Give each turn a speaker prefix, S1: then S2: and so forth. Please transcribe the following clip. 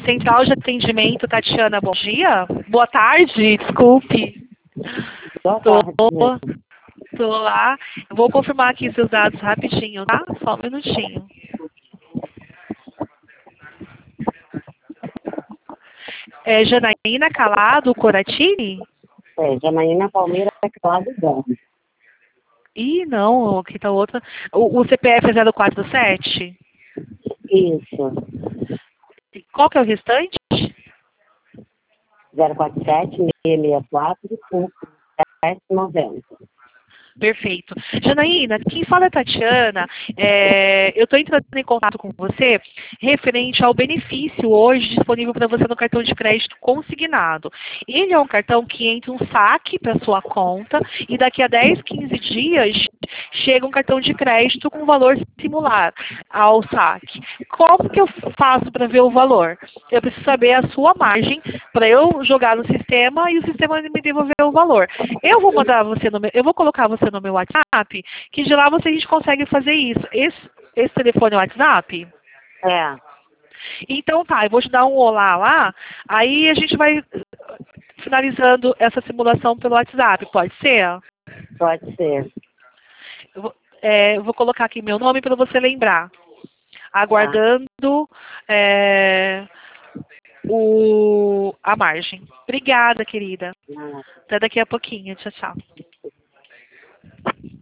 S1: Central de Atendimento, Tatiana, bom dia. Boa tarde, desculpe.
S2: Boa
S1: Tô,
S2: tarde.
S1: tô lá. Eu vou confirmar aqui seus dados rapidinho, tá? Só um minutinho. É Janaína Calado Coratini?
S2: Janaína Palmeira Calado Gomes.
S1: Ih, não, aqui tá outra. O CPF é 047?
S2: Isso.
S1: Qual que é o restante?
S2: 047-664-5790.
S1: Perfeito. Janaína, quem fala é Tatiana. Eu estou entrando em contato com você referente ao benefício hoje disponível para você no cartão de crédito consignado. Ele é um cartão que entra um saque para sua conta e daqui a 10, 15 dias chega um cartão de crédito com valor similar ao saque. Como que eu faço para ver o valor? Eu preciso saber a sua margem para eu jogar no sistema e o sistema me devolver o valor. Eu vou mandar você eu vou colocar você no meu WhatsApp, que de lá a gente consegue fazer isso. Esse telefone é o WhatsApp?
S2: É,
S1: Então tá, eu vou te dar um olá lá, aí a gente vai finalizando essa simulação pelo WhatsApp, pode ser?
S2: pode ser.
S1: Eu vou colocar aqui meu nome para você lembrar.
S2: Tá.
S1: Aguardando a margem. Obrigada, querida.
S2: Ah.
S1: Até daqui a pouquinho. Tchau, tchau.